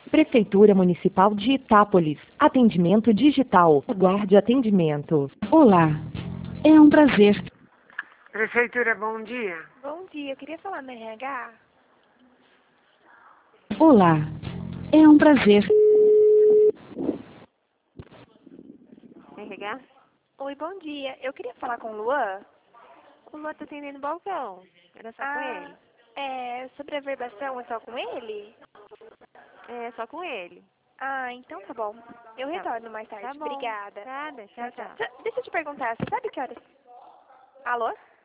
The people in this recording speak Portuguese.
Prefeitura Municipal de Itápolis. Atendimento digital. Aguarde atendimento. Olá, é um prazer. Prefeitura, bom dia. Bom dia, eu queria falar no RH. Olá, é um prazer. RH? Oi, bom dia. Eu queria falar com o Luan. O Luan tá atendendo o balcão. Era só com ele? Sobre a verbação, é só com ele? É, só com ele. Ah, então tá bom. Eu retorno mais tarde. Tá bom. Obrigada. Nada, tchau, tchau. Deixa eu te perguntar, você sabe que horas... Alô?